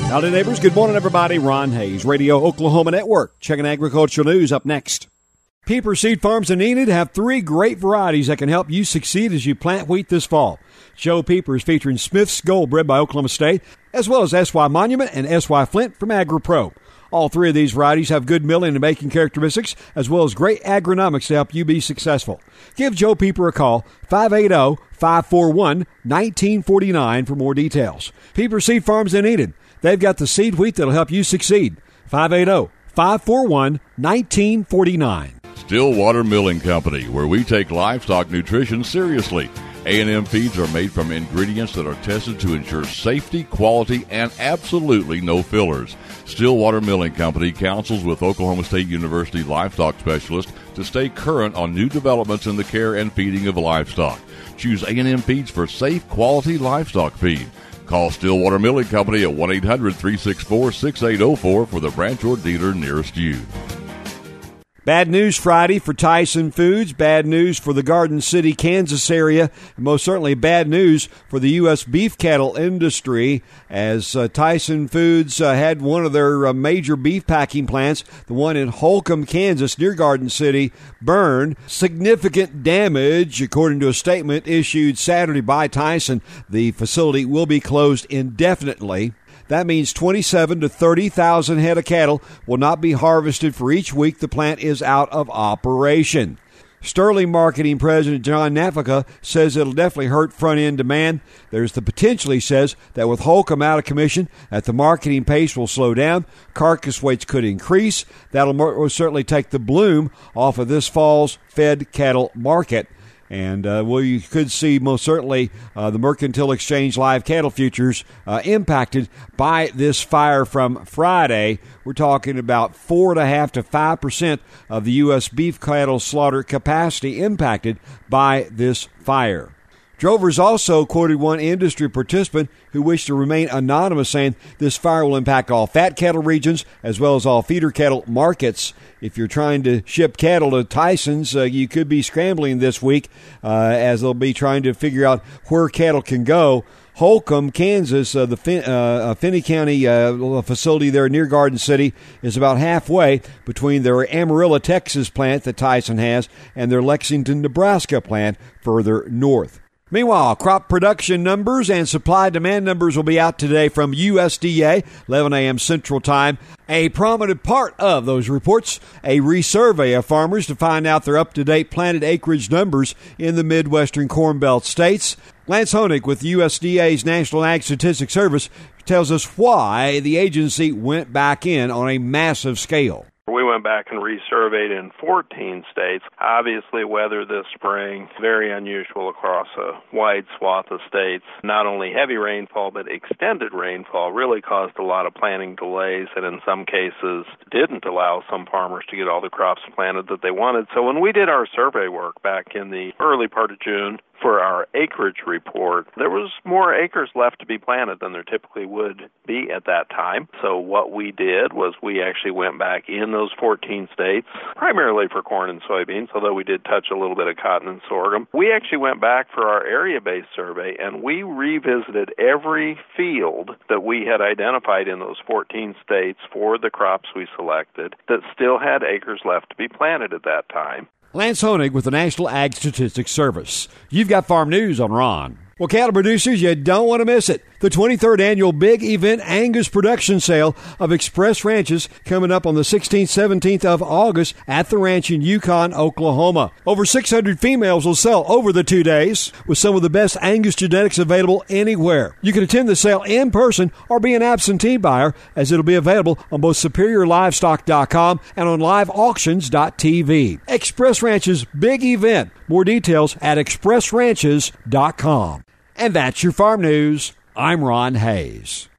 Howdy, neighbors. Good morning, everybody. Ron Hayes, Radio Oklahoma Network. Checking agricultural news up next. Pieper Seed Farms in Enid have 3 great varieties that can help you succeed as you plant wheat this fall. Joe Pieper is featuring Smith's Gold bred by Oklahoma State, as well as S.Y. Monument and S.Y. Flint from AgriPro. All 3 of these varieties have good milling and making characteristics, as well as great agronomics to help you be successful. Give Joe Pieper a call, 580-541-1949 for more details. Pieper Seed Farms in Enid. They've got the seed wheat that'll help you succeed. 580-541-1949. Stillwater Milling Company, where we take livestock nutrition seriously. A&M feeds are made from ingredients that are tested to ensure safety, quality, and absolutely no fillers. Stillwater Milling Company counsels with Oklahoma State University livestock specialists to stay current on new developments in the care and feeding of livestock. Choose A&M feeds for safe, quality livestock feed. Call Stillwater Milling Company at 1-800-364-6804 for the branch or dealer nearest you. Bad news Friday for Tyson Foods, bad news for the Garden City, Kansas area, and most certainly bad news for the U.S. beef cattle industry as Tyson Foods had one of their major beef packing plants, the one in Holcomb, Kansas, near Garden City, burned. Significant damage, according to a statement issued Saturday by Tyson. The facility will be closed indefinitely. That means 27 to 30,000 head of cattle will not be harvested for each week the plant is out of operation. Sterling Marketing President John Nafaka says it'll definitely hurt front-end demand. There's the potential, he says, that with Holcomb out of commission, that the marketing pace will slow down, carcass weights could increase. That'll most certainly take the bloom off of this fall's fed cattle market. And you could see most certainly the Mercantile Exchange live cattle futures impacted by this fire from Friday. We're talking about 4.5% to 5% of the U.S. beef cattle slaughter capacity impacted by this fire. Drovers also quoted one industry participant who wished to remain anonymous, saying this fire will impact all fat cattle regions as well as all feeder cattle markets. If you're trying to ship cattle to Tyson's, you could be scrambling this week as they'll be trying to figure out where cattle can go. Holcomb, Kansas, the Finney County facility there near Garden City is about halfway between their Amarillo, Texas plant that Tyson has and their Lexington, Nebraska plant further north. Meanwhile, crop production numbers and supply-demand numbers will be out today from USDA, 11 a.m. Central Time. A prominent part of those reports, a resurvey of farmers to find out their up-to-date planted acreage numbers in the Midwestern Corn Belt states. Lance Honig with USDA's National Ag Statistics Service tells us why the agency went back in on a massive scale. We went back and resurveyed in 14 states. Obviously, weather this spring, very unusual across a wide swath of states. Not only heavy rainfall, but extended rainfall really caused a lot of planting delays and in some cases didn't allow some farmers to get all the crops planted that they wanted. So when we did our survey work back in the early part of June, for our acreage report, there was more acres left to be planted than there typically would be at that time. So what we did was we actually went back in those 14 states, primarily for corn and soybeans, although we did touch a little bit of cotton and sorghum. We actually went back for our area-based survey, and we revisited every field that we had identified in those 14 states for the crops we selected that still had acres left to be planted at that time. Lance Honig with the National Ag Statistics Service. You've got farm news on Ron. Well, cattle producers, you don't want to miss it. The 23rd annual Big Event Angus Production Sale of Express Ranches coming up on the 16th, 17th of August at the ranch in Yukon, Oklahoma. Over 600 females will sell over the 2 days with some of the best Angus genetics available anywhere. You can attend the sale in person or be an absentee buyer as it'll be available on both SuperiorLivestock.com and on LiveAuctions.tv. Express Ranches Big Event. More details at ExpressRanches.com. And that's your farm news. I'm Ron Hayes.